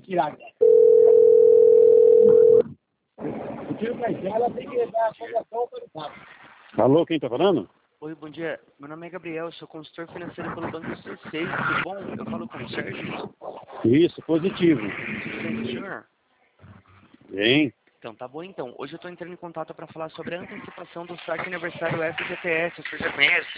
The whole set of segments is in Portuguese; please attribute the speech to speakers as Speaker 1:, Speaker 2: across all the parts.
Speaker 1: tirar. O tiro mais ela tem que dar a fundação autorizada.
Speaker 2: Alô, quem tá falando?
Speaker 3: Oi, bom dia. Meu nome é Gabriel, sou consultor financeiro pelo Banco C6. Tudo bom? Eu falo com o Sérgio.
Speaker 2: Isso, positivo.
Speaker 3: Tudo bem com o senhor?
Speaker 2: Bem.
Speaker 3: Então, tá bom então. Hoje eu estou entrando em contato para falar sobre a antecipação do saque aniversário FGTS. O senhor já conhece?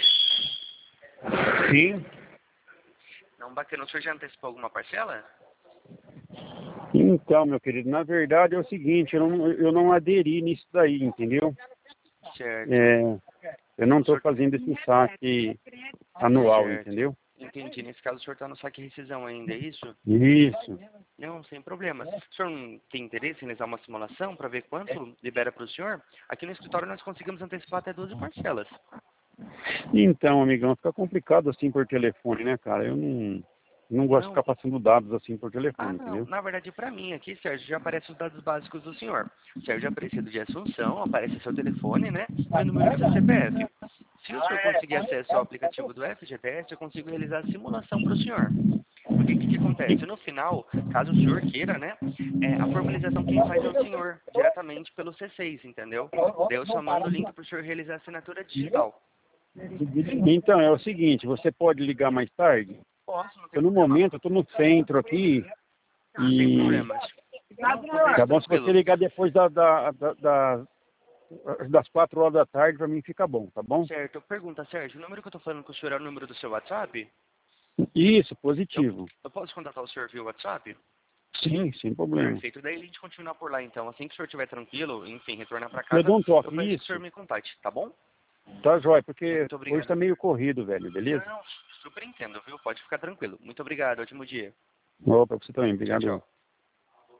Speaker 2: Sim.
Speaker 3: Não, bacana. O senhor já antecipou alguma parcela?
Speaker 2: Então, meu querido, na verdade é o seguinte, eu não aderi nisso daí, entendeu?
Speaker 3: Certo.
Speaker 2: Eu não estou fazendo esse saque anual,
Speaker 3: Certo.
Speaker 2: entendeu?
Speaker 3: Entendi. Nesse caso, o senhor está no saque rescisão ainda, é isso?
Speaker 2: Isso.
Speaker 3: Não, sem problemas. O senhor não tem interesse em realizar uma simulação para ver quanto libera para o senhor? Aqui no escritório nós conseguimos antecipar até 12 parcelas.
Speaker 2: Então, amigão, fica complicado assim por telefone, né, cara? Eu não gosto de ficar passando dados assim por telefone,
Speaker 3: Não.
Speaker 2: entendeu?
Speaker 3: Na verdade, para mim aqui, Sérgio, já aparecem os dados básicos do senhor. Sérgio Aparecido de Assunção, aparece seu telefone, né? E o número do seu CPF. Se o senhor conseguir acesso ao aplicativo do FGTS, eu consigo realizar a simulação para o senhor. Porque o que acontece? No final, caso o senhor queira, né? A formalização quem faz é o senhor, diretamente pelo C6, entendeu? Daí eu só mando o link para o senhor realizar a assinatura digital.
Speaker 2: Então, é o seguinte, você pode ligar mais tarde?
Speaker 3: Posso, não tem
Speaker 2: No
Speaker 3: problema.
Speaker 2: momento, eu estou no centro aqui
Speaker 3: Sem
Speaker 2: e...
Speaker 3: problemas.
Speaker 2: Tá bom, se você ligar depois das 4 horas da tarde, pra mim fica bom, tá bom?
Speaker 3: Certo. Pergunta, Sérgio, o número que eu tô falando com o senhor é o número do seu WhatsApp?
Speaker 2: Isso, positivo.
Speaker 3: Eu posso contatar o senhor via WhatsApp?
Speaker 2: Sim, sem problema.
Speaker 3: Perfeito. Daí a gente continua por lá, então. Assim que o senhor estiver tranquilo, enfim, retornar para
Speaker 2: Eu
Speaker 3: casa,
Speaker 2: dou um toque,
Speaker 3: eu peço que o
Speaker 2: isso.
Speaker 3: senhor me contate, tá bom?
Speaker 2: Tá jóia, porque
Speaker 3: Muito obrigado.
Speaker 2: hoje tá meio corrido, velho, beleza?
Speaker 3: Não, super entendo, viu? Pode ficar tranquilo. Muito obrigado. Ótimo dia.
Speaker 2: Opa, você também,
Speaker 3: Tchau,
Speaker 2: obrigado.
Speaker 3: tchau.